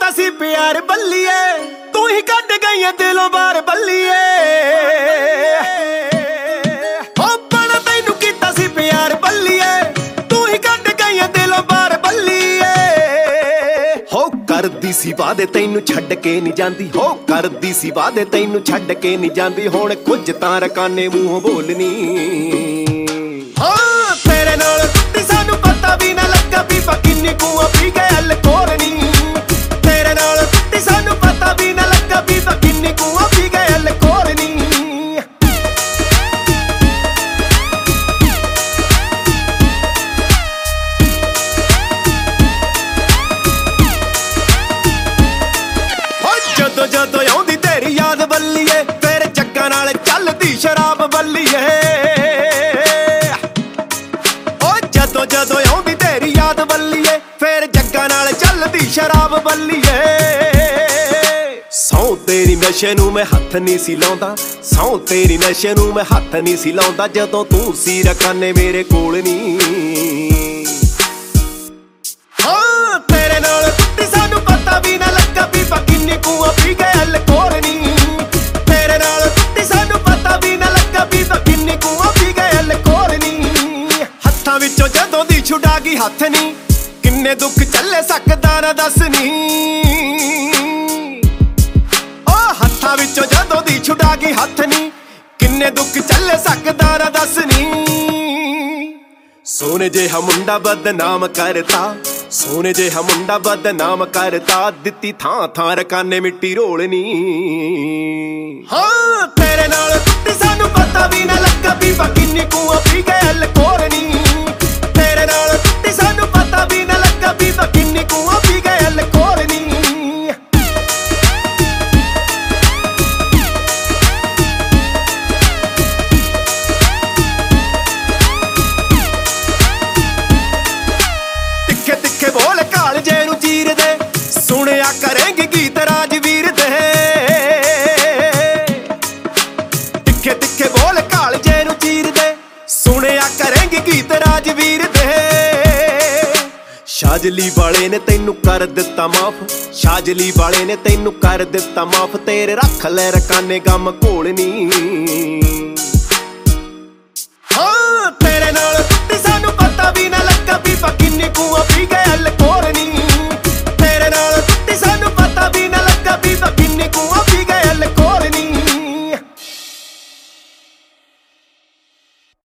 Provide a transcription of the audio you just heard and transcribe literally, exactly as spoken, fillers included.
ਕੀਤਾ ਸੀ ਪਿਆਰ ਬੱਲੀਏ, ਤੂੰ ਹੀ ਕੱਢ ਗਈ ਏ ਦਿਲੋਂ ਬਾਹਰ ਬੱਲੀਏ। ਹੋ ਬੜਾ ਤੈਨੂੰ ਕੀਤਾ ਸੀ ਪਿਆਰ ਬੱਲੀਏ, ਤੂੰ ਹੀ ਕੱਢ ਗਈ ਏ ਦਿਲੋਂ ਬਾਹਰ ਬੱਲੀਏ। ਹੋ ਕਰਦੀ ਸੀ ਵਾਦੇ ਤੈਨੂੰ ਛੱਡ ਕੇ ਨਹੀਂ ਜਾਂਦੀ, ਹੋ ਕਰਦੀ ਸੀ ਵਾਦੇ ਤੈਨੂੰ ਛੱਡ ਕੇ ਨਹੀਂ ਜਾਂਦੀ। ਹੁਣ ਕੁਝ ਤਾਂ ਰਕਾਨੇ ਮੂੰਹੋਂ ਬੋਲਣੀ। ਹਾਂ ਤੇਰੇ ਨਾਲ ਟੁੱਟੀ ਸਾਨੂੰ ਪਤਾ ਵੀ ਨਾ ਲੱਗਾ ਬੀਬਾ ਕਿੰਨੀ ਕੂਆ ਪੀ ਕੇ ਹਲ ਕੋਰਨੀ। ਤੇਰੇ ਨਾਲ ਟੁੱਟੀ ਸਾਨੂੰ ਪਤਾ ਵੀ ਨਾ ਲੱਗਾ ਬੀਬਾ ਕਿੰਨੀ ਕੂਆ ਪੀ ਕੇ ਹਲ ਕੋਰਨੀ। ਹੋ ਜਦੋਂ ਜਦੋਂ ਆਉਂਦੀ ਤੇਰੀ ਯਾਦ ਬੱਲੀਏ, ਫੇਰ ਜੱਗਾਂ ਨਾਲ ਚੱਲਦੀ ਸ਼ਰਾਬ ਬੱਲੀਏ। ਜਦੋਂ ਜਦੋਂ ਆਉਂਦੀ ਤੇਰੀ ਯਾਦ ਬੱਲੀਏ, ਫੇਰ ਜੱਗਾਂ ਨਾਲ ਚੱਲਦੀ ਸ਼ਰਾਬ ਬੱਲੀਏ। ਸੌ ਤੇਰੀ ਨਸ਼ੇ ਨੂੰ ਮੈਂ ਹੱਥ ਨਹੀਂ ਸੀ ਲਾਉਂਦਾ, ਸੌ ਤੇਰੀ ਨਸ਼ੇ ਨੂੰ ਮੈਂ ਹੱਥ ਨਹੀਂ ਸੀ ਲਾਉਂਦਾ। ਜਦੋਂ ਤੂੰ ਸੀ ਰਕਾਨੇ ਮੇਰੇ ਕੋਲ ਨਹੀਂ। ਹਾਂ ਤੇਰੇ ਨਾਲ ਟੁੱਟੀ ਸਾਨੂੰ ਪਤਾ ਵੀ ਨਾ ਲੱਗਾ ਬੀਬਾ ਕਿੰਨੀ ਕੂਆ ਪੀ ਕੇ ਹਲ ਕੋਰਨੀ। ਤੇਰੇ ਨਾਲ ਟੁੱਟੀ ਸਾਨੂੰ ਪਤਾ ਵੀ ਨਾ ਲੱਗਾ ਬੀਬਾ ਕਿੰਨੀ ਕੂਆ ਪੀ ਕੇ ਹਲ ਕੋਰਨੀ। ਹੱਥਾਂ ਵਿੱਚੋਂ ਜਦੋਂ ਦੀ ਛੁਡਾ ਗਈ ਹੱਥ ਨੀ, ਕਿੰਨੇ ਦੁੱਖ ਚੱਲੇ ਸਕਦਾ ਨਾ ਦੱਸ ਨੀ। ਓ ਹੱਥਾਂ ਵਿੱਚੋਂ ਜਦੋਂ ਦੀ ਛੁਡਾ ਗਈ ਹੱਥ ਨੀ, ਕਿੰਨੇ ਦੁੱਖ ਚੱਲੇ ਸਕਦਾ ਨਾ ਦੱਸ ਨੀ। ਸੋਨੇ ਜਿਹਾ ਮੁੰਡਾ ਬਦਨਾਮ ਕਰਤਾ, ਸੋਨੇ ਜਿਹਾ ਮੁੰਡਾ ਬਦਨਾਮ ਕਰਤਾ। ਦਿੱਤੀ ਥਾਂ ਥਾਂ ਰਕਾਨੇ ਮਿੱਟੀ ਰੋਲਣੀ। ਹਾਂ ਤੇਰੇ ਨਾਲ ਟੁੱਟੀ ਸਾਨੂੰ ਪਤਾ ਵੀ ਨਾ ਲੱਗਾ ਬੀਬਾ ਕਿੰਨੀ ਕੂਆ ਪੀ ਕੇ ਹਲ ਕੋਰਨੀ। ਤੇਰੇ ਨਾਲ ਟੁੱਟੀ ਸਾਨੂੰ ਪਤਾ ਵੀ ਨਾ ਲੱਗਾ ਬੀਬਾ ਕਿੰਨੀ ਕੂਆ ਪੀ ਕੇ ਹਲ ਕੋਰਨੀ। ਤਿੱਖੇ ਤਿੱਖੇ ਬੋਲ ਕਾਲਜੇ ਨੂੰ ਚੀਰਦੇ, ਸੁਣਿਆ ਕਰੇਂਗੇ ਗੀਤ ਰਾਜਵੀਰ ਦੇ। ਤਿੱਖੇ ਤਿੱਖੇ ਬੋਲ ਕਾਲਜੇ ਨੂੰ ਚੀਰਦੇ, ਸੁਣਿਆ ਕਰੇਂਗੇ ਗੀਤ ਰਾਜਵੀਰ ਦੇ। ਸ਼ਾਜਲੀ ਵਾਲੇ ਨੇ ਤੈਨੂੰ ਕਰ ਦਿੱਤਾ ਮਾਫ, ਸ਼ਾਜਲੀ ਵਾਲੇ ਨੇ ਤੈਨੂੰ ਕਰ ਦਿੱਤਾ ਮਾਫ। ਤੇਰੇ ਰੱਖ ਲੈ ਰਕਾਨੇ ਗਮ ਘੋਲਣੀ। ਹਾਂ ਤੇਰੇ ਨਾਲ ਟੁੱਟੀ ਸਾਨੂੰ ਪਤਾ ਵੀ ਨਾ ਲੱਗਾ ਬੀਬਾ ਕਿੰਨੀ ਕੂਆ ਪੀ ਕੇ